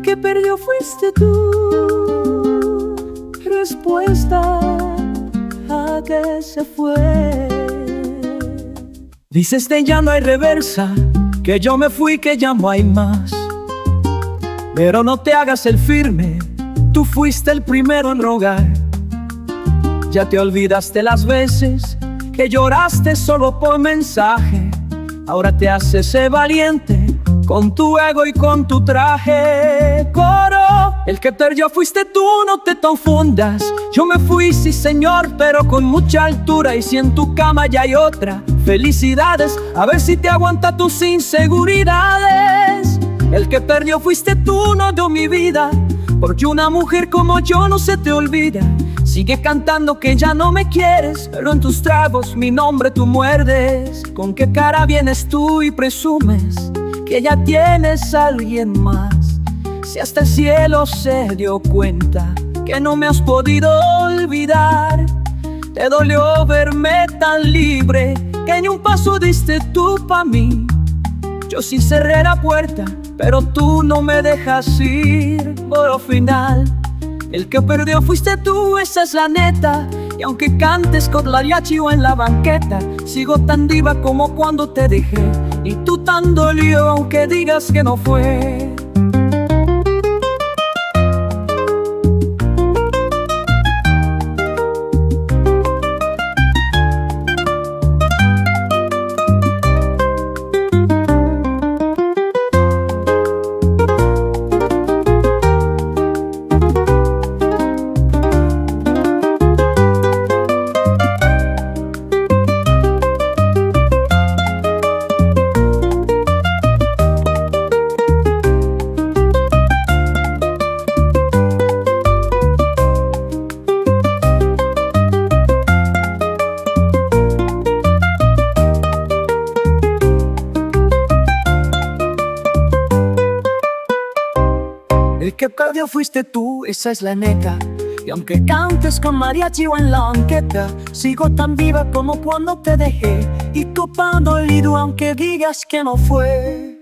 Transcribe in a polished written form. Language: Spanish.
que perdió fuiste tú. Respuesta a que se fue. Dices que ya no hay reversa, que yo me fui, que ya no hay más. Pero no te hagas el firme, tú fuiste el primero en rogar. Ya te olvidaste las veces que lloraste solo por mensaje. Ahora te haces valiente con tu ego y con tu traje. Coro, el que perdió fuiste tú, no te confundas. Yo me fui, sí señor, pero con mucha altura. Y si en tu cama ya hay otra, felicidades, a ver si te aguanta tus inseguridades. El que perdió fuiste tú, no yo mi vida, porque una mujer como yo no se te olvida. Sigue cantando que ya no me quieres, pero en tus tragos mi nombre tú muerdes. ¿Con qué cara vienes tú y presumes que ya tienes a alguien más? Si hasta el cielo se dio cuenta que no me has podido olvidar. Te dolió verme tan libre, que ni un paso diste tú pa' mí. Yo sí cerré la puerta, pero tú no me dejas ir. Por lo final, el que perdió fuiste tú, esa es la neta. Y aunque cantes con mariachi o en la banqueta, sigo tan diva como cuando te dejé. Y tú tan dolido aunque digas que no fue. El que perdió fuiste tú, esa es la neta. Y aunque cantes con mariachi o en la banqueta, sigo tan viva como cuando te dejé. Y tú tan dolido aunque digas que no fue.